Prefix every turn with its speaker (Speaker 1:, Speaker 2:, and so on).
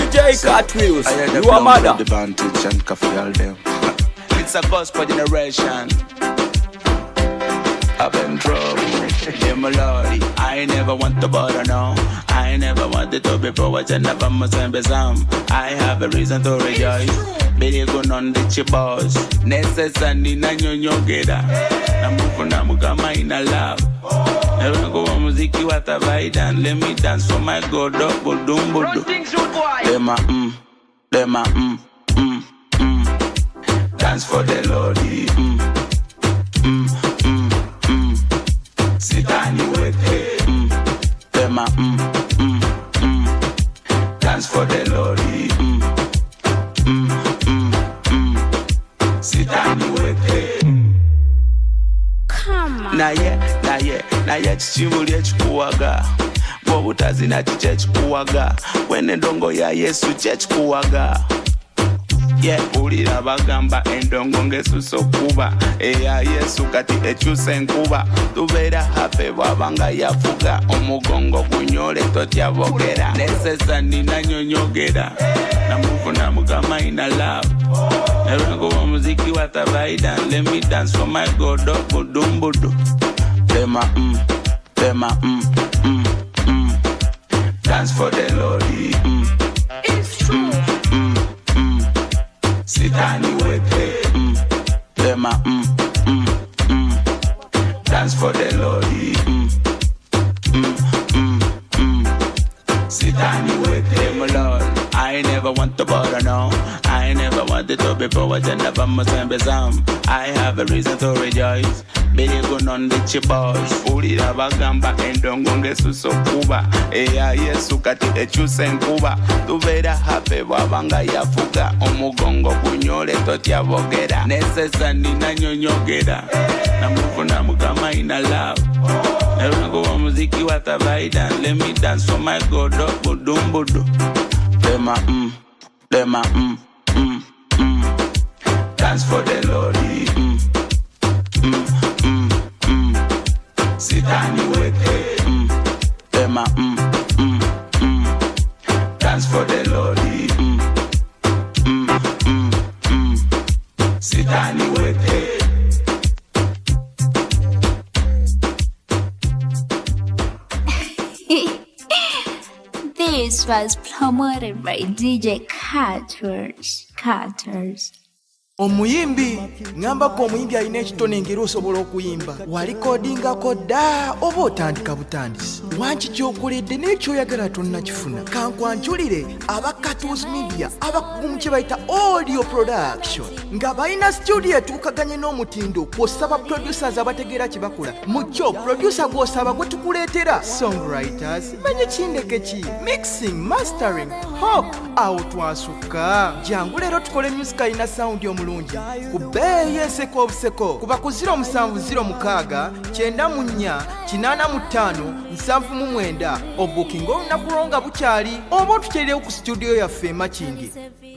Speaker 1: DJ Cartwheels, you are mother.
Speaker 2: The vantage and coffee all them. It's a gospel generation. I've been trouble. Yeah, my lordy. I never want to bother, no. I never wanted to be forward and never must be some. I have a reason to rejoice. Baby, go on the chibos. Necessary na nyonyogeda. Na mufu na mukama ina love. Never go on muziki watavaidan. Let me dance for my God. Budumbudu. Dema dance for the Lordy. Sitani weke. Dema dance for the Lordy. Sitani weke.
Speaker 3: Come on.
Speaker 2: Na ye chichimuli echikuwaga. Bobutazi na chiche chikuwaga. Wene ndongo ya Yesu chechikuwaga. Yeah, ulira bagamba endongo ngesuso kuba. Eya Yesu kati echuse nkuba. Tubera hape wabanga yafuga. Omugongo kunyole totya bogera. Nesesa nina nyonyogera. Na mufu na mugama ina love. Nevengo wa muziki watavaidan. Let me dance for my God. Budumbudu. Dema dance for the Lordy.
Speaker 3: It's true.
Speaker 2: Sitani weke. Dema dance for the Lordy. Sitani weke. My Lord, I never want to bother, no. I never wanted to be forward and never must be some. I have a reason to rejoice. Baby, go on the chibos. Ulira bagamba endongo ngesuso kuba. Eya Yesu kati echuse nkuba. Tubera hape wabanga yafuga. Omugongo kunyole totya bogera. Nesesa nina nyonyogera. Na mufu na mukama ina love. Nevengo wa muziki watavaidan. Let me dance for my God. Budumbudu. Dema dance for the Lordy. Sitani weke. Dema dance for the Lordy. Sitani weke.
Speaker 3: This was promoted by DJ Carters.
Speaker 4: Omuyimbi ngamba ko omuyimbi alina ekitone engero osobola okuyimba walikodingako dda oba otandika butandisi wanki kyokoledde n'ekyoyagala tonnakifuna kankwanjulire aba Cartwheels Media abakugumu kye bayita audio production nga balina studio etuukaganye n'omutindo kw'osaba producers abategeera kye bakola mu kyo producer gw'osaba gwe tukuleetera songwriters manye kindeke ki mixing mastering awo twasukka jangu leero tukole music alina sound omulungi ku bbeeyi enseko obuseko kuba ku 0706 94 885 799 obukinga olunaku lwo nga bukyali oba otukyerirewo ku studio yaffe Makindye